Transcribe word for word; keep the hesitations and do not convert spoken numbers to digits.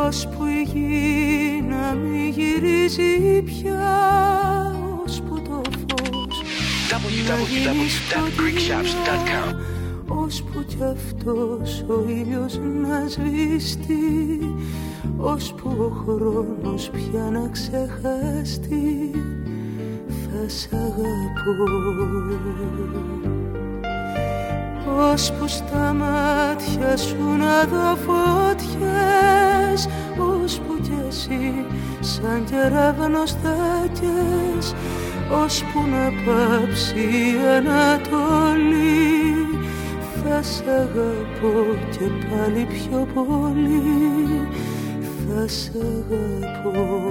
ώσπου η γη να μη γυρίζει πια, ώσπου το φως να γίνει σκοτεινά, ώσπου κι αυτός ο ήλιος να σβήσει, ώσπου ο χρόνος πια να ξεχαστεί, θα σ' αγαπώ. Ώσπου στα μάτια σου να δω φωτιές, ώσπου κι εσύ σαν κεραυνός θα καις, ώσπου να πάψει η Ανατολή, θα σ' αγαπώ και πάλι πιο πολύ, θα σ' αγαπώ.